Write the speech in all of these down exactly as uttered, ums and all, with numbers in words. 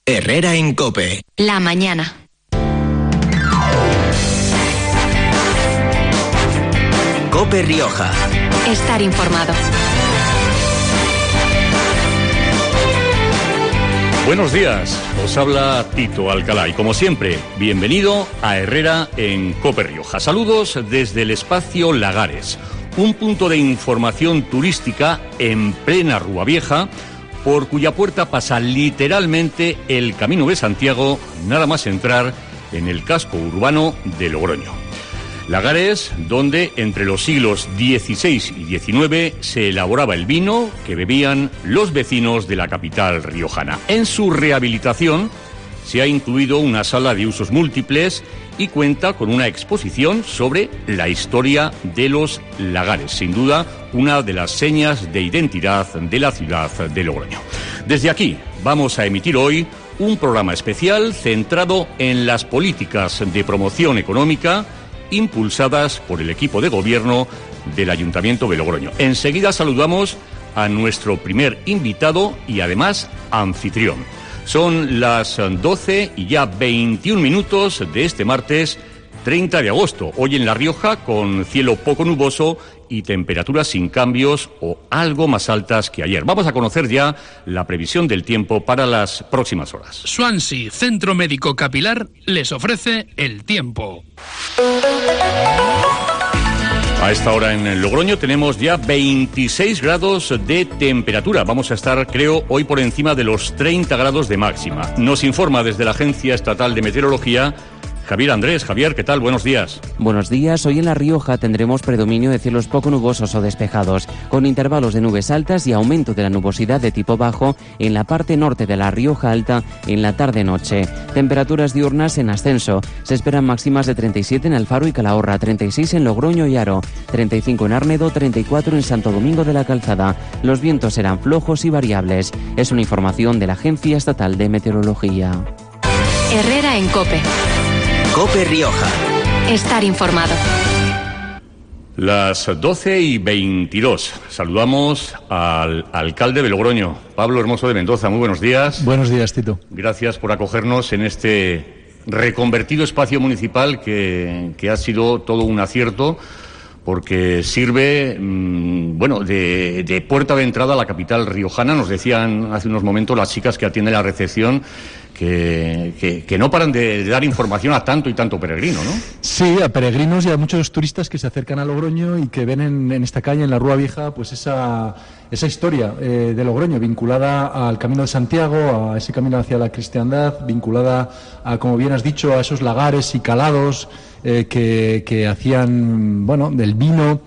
Herrera en COPE. La mañana. COPE Rioja. Estar informado. Buenos días, os habla Tito Alcalá y como siempre, bienvenido a Herrera en COPE Rioja. Saludos desde el espacio Lagares, un punto de información turística en plena Rúa Vieja, por cuya puerta pasa literalmente el Camino de Santiago, nada más entrar en el casco urbano de Logroño. Lagares, donde entre los siglos dieciséis y diecinueve se elaboraba el vino que bebían los vecinos de la capital riojana. En su rehabilitación se ha incluido una sala de usos múltiples y cuenta con una exposición sobre la historia de los lagares, sin duda una de las señas de identidad de la ciudad de Logroño. Desde aquí vamos a emitir hoy un programa especial centrado en las políticas de promoción económica impulsadas por el equipo de gobierno del Ayuntamiento de Logroño. Enseguida saludamos a nuestro primer invitado y además anfitrión. Son las doce y ya veintiún minutos de este martes treinta de agosto. Hoy en La Rioja con cielo poco nuboso y temperaturas sin cambios o algo más altas que ayer. Vamos a conocer ya la previsión del tiempo para las próximas horas. Swansea Centro Médico Capilar les ofrece el tiempo. A esta hora en Logroño tenemos ya veintiséis grados de temperatura. Vamos a estar, creo, hoy por encima de los treinta grados de máxima. Nos informa desde la Agencia Estatal de Meteorología Javier Andrés. Javier, ¿qué tal? Buenos días. Buenos días. Hoy en La Rioja tendremos predominio de cielos poco nubosos o despejados, con intervalos de nubes altas y aumento de la nubosidad de tipo bajo en la parte norte de La Rioja Alta en la tarde-noche. Temperaturas diurnas en ascenso. Se esperan máximas de treinta y siete en Alfaro y Calahorra, treinta y seis en Logroño y Haro, treinta y cinco en Arnedo, treinta y cuatro en Santo Domingo de la Calzada. Los vientos serán flojos y variables. Es una información de la Agencia Estatal de Meteorología. Herrera en COPE. COPE Rioja. Estar informado. Las doce y veintidós. Saludamos al alcalde de Logroño, Pablo Hermoso de Mendoza. Muy buenos días. Buenos días, Tito. Gracias por acogernos en este reconvertido espacio municipal que, que ha sido todo un acierto, porque sirve, mmm, bueno, de, de puerta de entrada a la capital riojana. Nos decían hace unos momentos las chicas que atienden la recepción Que, que, que no paran de, de dar información a tanto y tanto peregrino, ¿no? Sí, a peregrinos y a muchos turistas que se acercan a Logroño y que ven en, en esta calle, en la Rúa Vieja, pues esa, esa historia eh, de Logroño, vinculada al Camino de Santiago, a ese camino hacia la cristiandad, vinculada a, como bien has dicho, a esos lagares y calados eh, que, que hacían, bueno, del vino.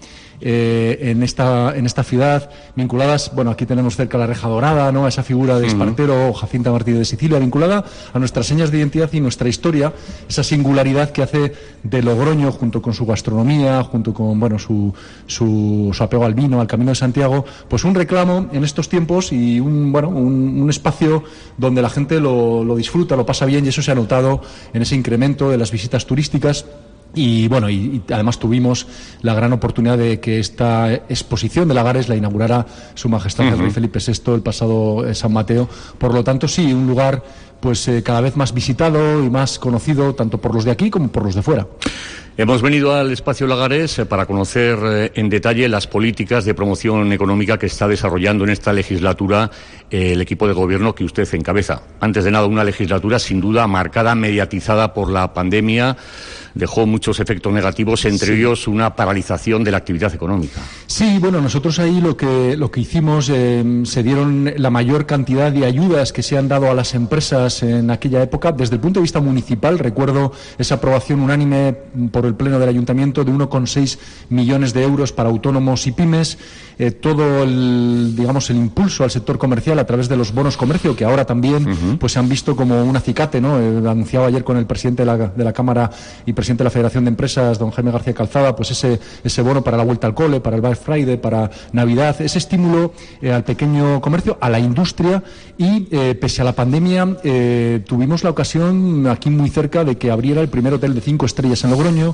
Eh, en esta en esta ciudad, vinculadas, bueno, aquí tenemos cerca la Reja Dorada, ¿no?, a esa figura de Espartero, Jacinta Martínez de Sicilia, vinculada a nuestras señas de identidad y nuestra historia, esa singularidad que hace de Logroño, junto con su gastronomía, junto con, bueno, su, su, su apego al vino, al Camino de Santiago, pues un reclamo en estos tiempos y un, bueno, un, un espacio donde la gente lo, lo disfruta, lo pasa bien, y eso se ha notado en ese incremento de las visitas turísticas. Y bueno, y, y además tuvimos la gran oportunidad de que esta exposición de Lagares la inaugurara Su Majestad uh-huh. el Rey Felipe sexto el pasado eh, San Mateo. Por lo tanto, sí, un lugar pues eh, cada vez más visitado y más conocido tanto por los de aquí como por los de fuera. Hemos venido al espacio Lagares para conocer eh, en detalle las políticas de promoción económica que está desarrollando en esta legislatura eh, el equipo de gobierno que usted encabeza. Antes de nada, una legislatura sin duda marcada, mediatizada por la pandemia. Dejó muchos efectos negativos, entre sí. ellos una paralización de la actividad económica. Sí, bueno, nosotros ahí lo que lo que hicimos, eh, se dieron la mayor cantidad de ayudas que se han dado a las empresas en aquella época. Desde el punto de vista municipal, recuerdo esa aprobación unánime por el Pleno del Ayuntamiento de uno coma seis millones de euros para autónomos y pymes. Eh, todo el, digamos, el impulso al sector comercial a través de los bonos comercio, que ahora también uh-huh. pues se han visto como un acicate, ¿no? Eh, anunciaba ayer con el presidente de la, de la Cámara y presidente de la Federación de Empresas, don Jaime García Calzada, pues ese, ese bono para la vuelta al cole, para el Black Friday, para Navidad, ese estímulo eh, al pequeño comercio, a la industria, y eh, pese a la pandemia eh, tuvimos la ocasión aquí muy cerca de que abriera el primer hotel de cinco estrellas en Logroño.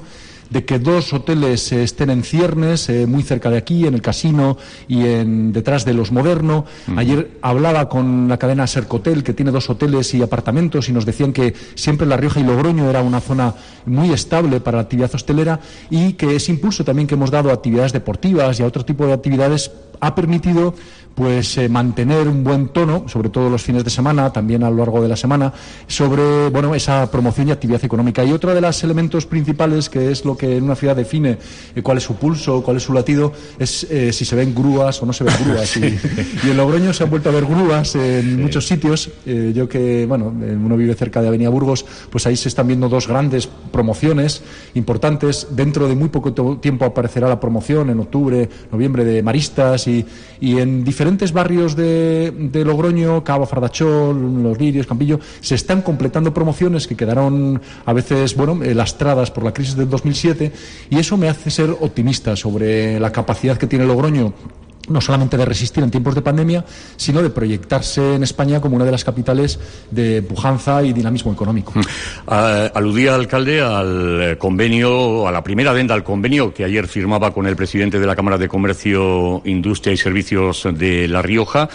de que dos hoteles eh, estén en ciernes, eh, muy cerca de aquí, en el Casino y en detrás de Los Moderno. Uh-huh. Ayer hablaba con la cadena Sercotel, que tiene dos hoteles y apartamentos, y nos decían que siempre La Rioja y Logroño era una zona muy estable para la actividad hostelera, y que ese impulso también que hemos dado a actividades deportivas y a otro tipo de actividades ha permitido pues eh, mantener un buen tono, sobre todo los fines de semana, también a lo largo de la semana, sobre bueno esa promoción y actividad económica. Y otro de los elementos principales, que es lo que en una ciudad define eh, cuál es su pulso, cuál es su latido, es eh, si se ven grúas o no se ven grúas. Sí. Y, y en Logroño se han vuelto a ver grúas en sí. muchos sitios. Eh, yo que, bueno, uno vive cerca de Avenida Burgos, pues ahí se están viendo dos grandes promociones importantes. Dentro de muy poco tiempo aparecerá la promoción, en octubre, noviembre, de maristas, y, y en diferentes diferentes barrios de, de Logroño, Cabo Fardachol, Los Lirios, Campillo, se están completando promociones que quedaron a veces, bueno, lastradas por la crisis del dos mil siete, y eso me hace ser optimista sobre la capacidad que tiene Logroño, no solamente de resistir en tiempos de pandemia, sino de proyectarse en España como una de las capitales de pujanza y dinamismo económico. Uh, aludía, alcalde, al convenio, a la primera adenda al convenio que ayer firmaba con el presidente de la Cámara de Comercio, Industria y Servicios de La Rioja.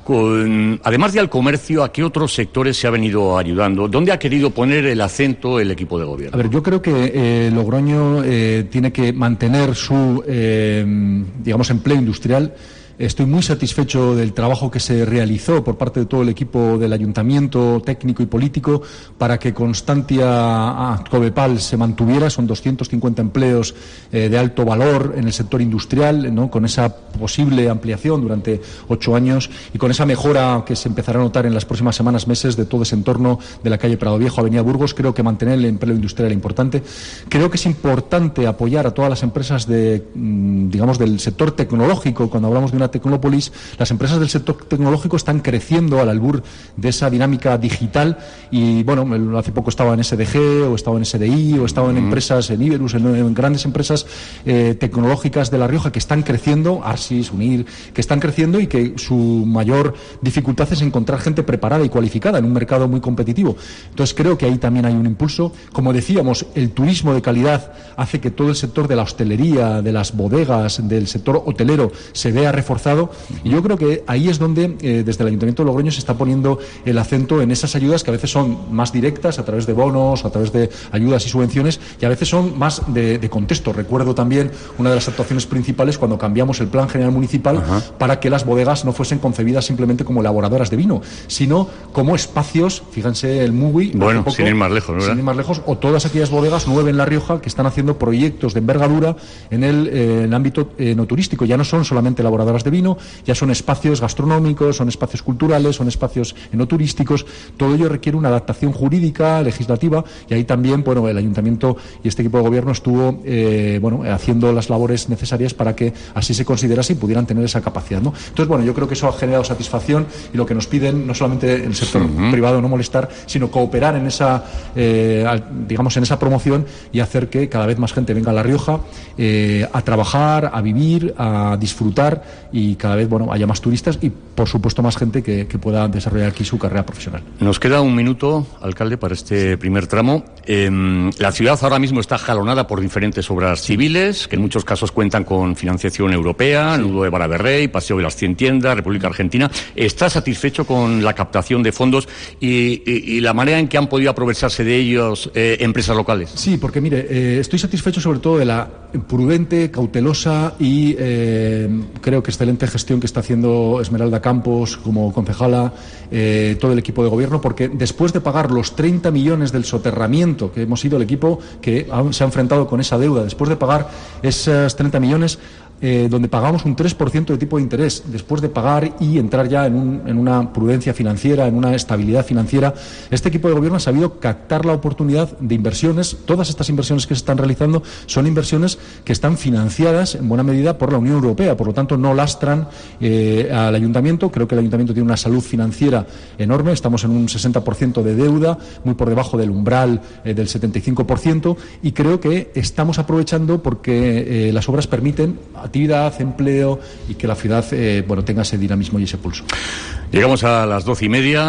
Con, además de al comercio, ¿a qué otros sectores se ha venido ayudando? ¿Dónde ha querido poner el acento el equipo de gobierno? A ver, yo creo que eh, Logroño eh, tiene que mantener su, eh, digamos, empleo industrial. Estoy muy satisfecho del trabajo que se realizó por parte de todo el equipo del Ayuntamiento, técnico y político, para que Constantia Covepal se mantuviera. Son doscientos cincuenta empleos eh, de alto valor en el sector industrial, ¿no?, con esa posible ampliación durante ocho años y con esa mejora que se empezará a notar en las próximas semanas, meses, de todo ese entorno de la calle Prado Viejo, Avenida Burgos. Creo que mantener el empleo industrial es importante. Creo que es importante apoyar a todas las empresas de, digamos, del sector tecnológico. Cuando hablamos de una Tecnópolis, las empresas del sector tecnológico están creciendo al albur de esa dinámica digital, y bueno, hace poco estaba en S D G, o estaba en S D I, o estaba en empresas, en Iberus, en, en grandes empresas eh, tecnológicas de La Rioja que están creciendo, Arsis, Unir, que están creciendo, y que su mayor dificultad es encontrar gente preparada y cualificada en un mercado muy competitivo. Entonces creo que ahí también hay un impulso. Como decíamos, el turismo de calidad hace que todo el sector de la hostelería, de las bodegas, del sector hotelero se vea reforzado. Y yo creo que ahí es donde eh, desde el Ayuntamiento de Logroño se está poniendo el acento en esas ayudas que a veces son más directas, a través de bonos, a través de ayudas y subvenciones, y a veces son más de, de contexto. Recuerdo también una de las actuaciones principales cuando cambiamos el Plan General Municipal. Ajá. Para que las bodegas no fuesen concebidas simplemente como elaboradoras de vino, sino como espacios, fíjense el Mugui, bueno, poco, sin ir más lejos, ¿verdad? Sin ir más lejos, o todas aquellas bodegas nueve en La Rioja que están haciendo proyectos de envergadura en el, eh, en el ámbito eh, no turístico. Ya no son solamente elaboradoras de vino, ya son espacios gastronómicos, son espacios culturales, son espacios no turísticos. Todo ello requiere una adaptación jurídica, legislativa, y ahí también, bueno, el Ayuntamiento y este equipo de gobierno estuvo eh, bueno, haciendo las labores necesarias para que así se considerase y pudieran tener esa capacidad, ¿no? Entonces, bueno, yo creo que eso ha generado satisfacción, y lo que nos piden, no solamente en el sector uh-huh. privado, no molestar, sino cooperar en esa, eh, digamos, en esa promoción, y hacer que cada vez más gente venga a La Rioja eh, a trabajar, a vivir, a disfrutar, y cada vez, bueno, haya más turistas y, por supuesto, más gente que, que pueda desarrollar aquí su carrera profesional. Nos queda un minuto, alcalde, para este primer tramo. Eh, la ciudad ahora mismo está jalonada por diferentes obras civiles, que en muchos casos cuentan con financiación europea, sí. Nudo de Baraberrey, Paseo de las Cien Tiendas, República Argentina. ¿Está satisfecho con la captación de fondos y, y, y la manera en que han podido aprovecharse de ellos eh, empresas locales? Sí, porque mire, eh, estoy satisfecho sobre todo de la prudente, cautelosa y eh, creo que excelente gestión que está haciendo Esmeralda Campos como concejala, eh, todo el equipo de gobierno, porque después de pagar los treinta millones del soterramiento, que hemos sido el equipo que ha, se ha enfrentado con esa deuda, después de pagar esos treinta millones, Eh, donde pagamos un tres por ciento de tipo de interés, después de pagar y entrar ya en, un, en una prudencia financiera, en una estabilidad financiera, este equipo de gobierno ha sabido captar la oportunidad de inversiones. Todas estas inversiones que se están realizando son inversiones que están financiadas en buena medida por la Unión Europea, por lo tanto no lastran eh, al Ayuntamiento. Creo que el Ayuntamiento tiene una salud financiera enorme, estamos en un sesenta por ciento de deuda, muy por debajo del umbral eh, del setenta y cinco por ciento, y creo que estamos aprovechando porque eh, las obras permiten actividad, empleo, y que la ciudad eh, bueno, tenga ese dinamismo y ese pulso. Llegamos a las doce y media.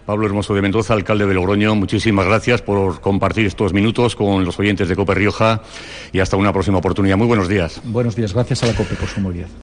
Pablo Hermoso de Mendoza, alcalde de Logroño, muchísimas gracias por compartir estos minutos con los oyentes de COPE Rioja y hasta una próxima oportunidad. Muy buenos días. Buenos días, gracias a la COPE por su movilidad.